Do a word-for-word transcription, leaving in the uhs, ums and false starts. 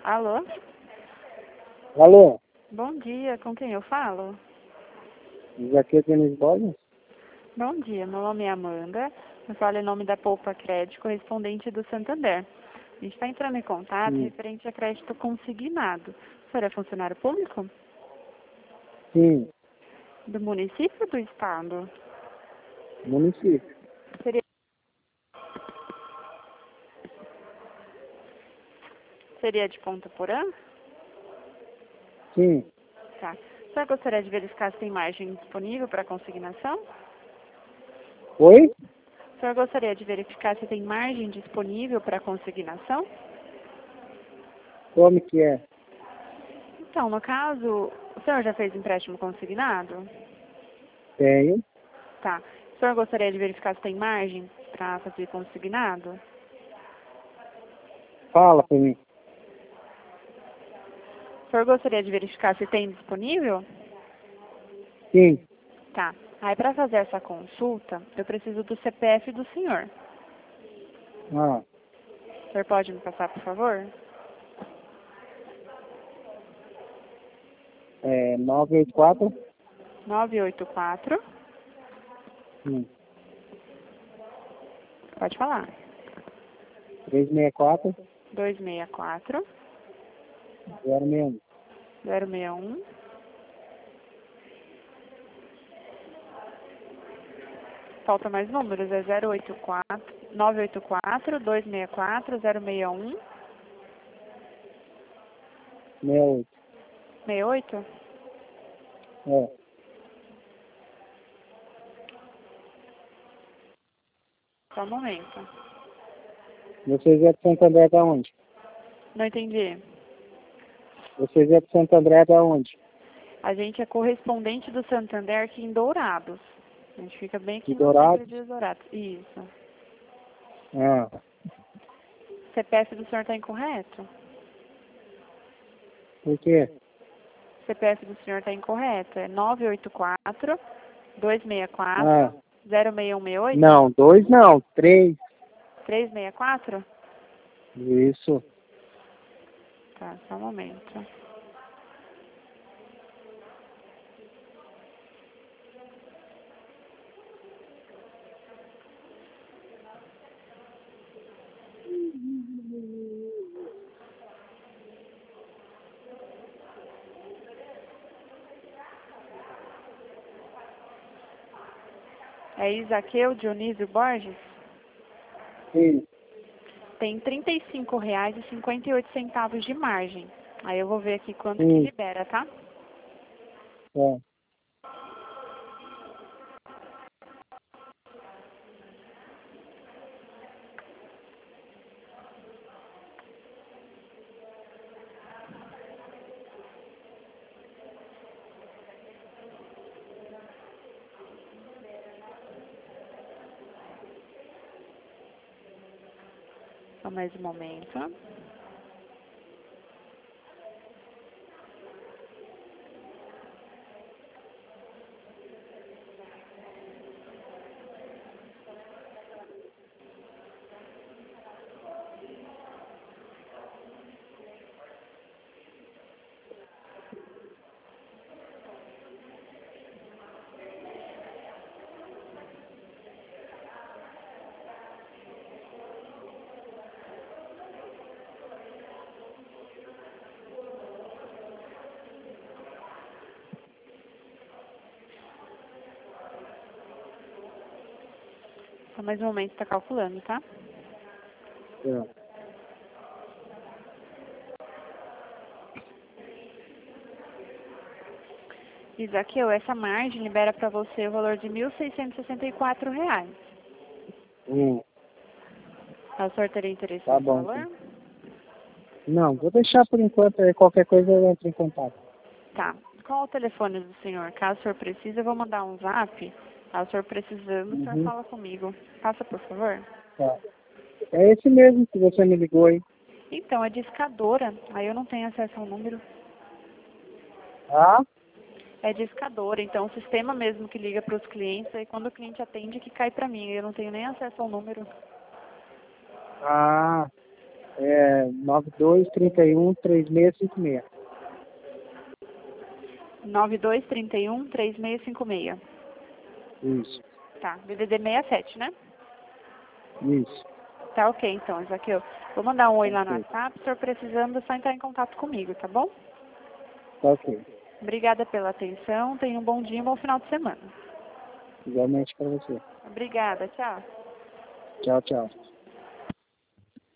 Alô? Alô, Bom dia, com quem eu falo? isso aqui é Denis Borges? Bom dia, meu nome é Amanda. Eu falo em nome da Poupa Crédito, correspondente do Santander. A gente está entrando em contato Sim. referente a crédito consignado. O senhor é funcionário público? Sim, Do município ou do estado? município. Seria, seria de Ponta Porã? Sim. Tá. O senhor gostaria de verificar se tem margem disponível para consignação? Oi? O senhor gostaria de verificar se tem margem disponível para consignação? Como que é? Então, no caso, o senhor já fez empréstimo consignado? Tenho. Tá. O senhor gostaria de verificar se tem margem para fazer consignado? Fala pra mim. O senhor gostaria de verificar se tem disponível? Sim. Tá. Aí, para fazer essa consulta, eu preciso do C P F do senhor. Ah, O senhor pode me passar, por favor? é nove oito quatro. nove oito quatro. Sim. Pode falar. três seis quatro. dois seis quatro. zero seis um. zero seis um. Falta mais números, é zero oito quatro, nove oito quatro, dois seis quatro, zero seis um. sessenta e oito. sessenta e oito? É. Só um momento. Vocês é de Santo André da onde? Não entendi. Vocês é de Santo André da onde? A gente é correspondente do Santander aqui em Dourados. A gente fica bem aqui De no centro Dourados? de Dourados. Isso. Ah, O C P F do senhor está incorreto? por quê? O C P F do senhor está incorreto. É nove oito quatro, dois seis quatro, Ah, zero seis um seis oito? não, dois não, três. três seis quatro? Isso. Tá, só um momento. É Isaqueu Dionísio Borges? Sim. Tem trinta e cinco reais e cinquenta e oito centavos de margem. Aí eu vou ver aqui quanto que Sim. libera, tá? É. Só mais um momento. Só mais um momento, está calculando, tá? É. Isaqueu, essa margem libera para você o valor de mil seiscentos e sessenta e quatro reais. Hum, O senhor teria interesse tá nesse bom. valor? Sim. Não, vou deixar por enquanto, aí qualquer coisa eu entro em contato. Tá. Qual o telefone do senhor? Caso o senhor precise, eu vou mandar um zap. Caso o senhor precisando, o senhor Uhum. fala comigo. Passa, por favor. Tá. É esse mesmo que você me ligou aí. Então, é discadora. Aí eu não tenho acesso ao número. Ah? É discadora. Então, o sistema mesmo que liga para os clientes, aí quando o cliente atende, que cai para mim. Eu não tenho nem acesso ao número. Ah, é é nove dois, trinta e um, três seis cinco seis. nove dois, trinta e um, três seis cinco seis. Isso. Tá, D D D sessenta e sete, né? Isso. Tá ok, então, Isaqueu. Vou mandar um oi lá no Ok. WhatsApp. Se for precisando, é só entrar em contato comigo, tá bom? Tá ok. Obrigada pela atenção. Tenha um bom dia e um bom final de semana. Igualmente para você. Obrigada, tchau. Tchau, tchau.